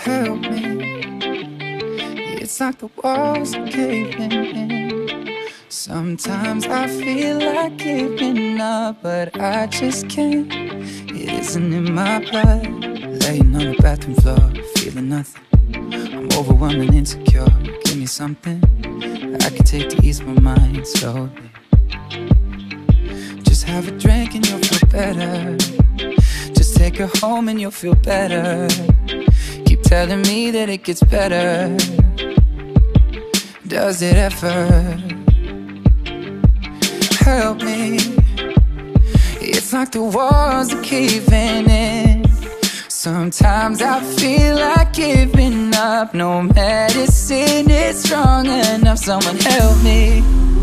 help me. It's like the walls are caving in. Sometimes I feel like giving up, but I just can't. It isn't in my blood. Laying on the bathroom floor, feeling nothing. I'm overwhelmed and insecure. Give me something I can take to ease my mind slowly. Just have a drink and you'll feel better. Just take her home and you'll feel better. Keep telling me that it gets better. Does it ever? Help me. It's like the walls are caving in. Sometimes I feel like giving up. No medicine is strong enough. Someone help me.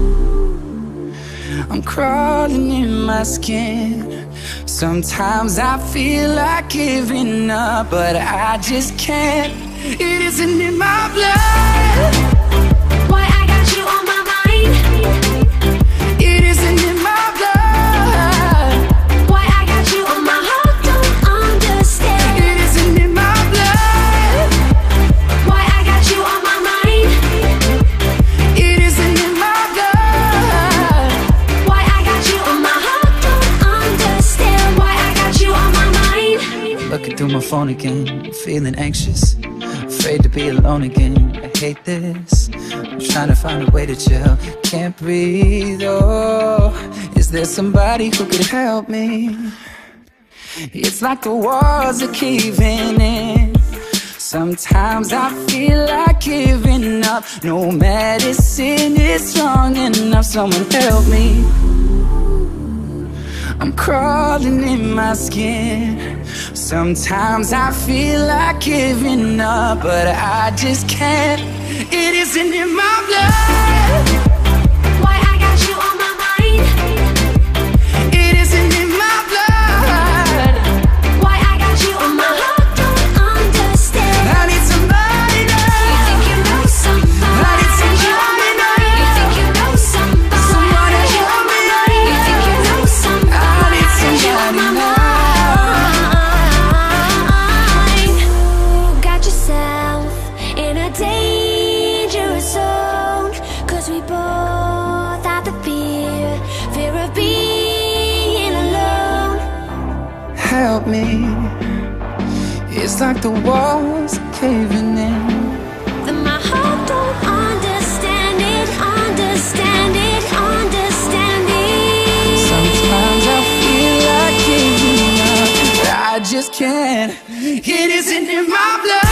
I'm crawling in my skin. Sometimes I feel like giving up, but I just can't. It isn't in my blood. Why I got you on my mind. It isn't in my blood. Why I got you on my heart, don't understand. It isn't in my blood. Why I got you on my mind. It isn't in my blood. Why I got you on my heart, don't understand. Why I got you on my mind. Looking through my phone again, feeling anxious, afraid to be alone again. I hate this. I'm trying to find a way to chill. Can't breathe, oh. Is there somebody who could help me? It's like the walls are caving in. Sometimes I feel like giving up. No medicine is strong enough. Someone help me. I'm crawling in my skin. Sometimes I feel like giving up, but I just can't. It isn't in my blood. Why I got you on my mind. It isn't in my blood. Why I got you on my heart, don't understand. I need somebody now. You think you know somebody. I need somebody now. You think you know somebody. Someone to You help on my me. mind. You think you know somebody. I need You on somebody my now. mind. You got yourself in a dangerous zone. 'Cause we both have the fear of being alone. Help me. It's like the walls are caving in. That my heart don't understand it, understand it, understand it. Sometimes I feel like giving up, but I just can't. It isn't in my blood.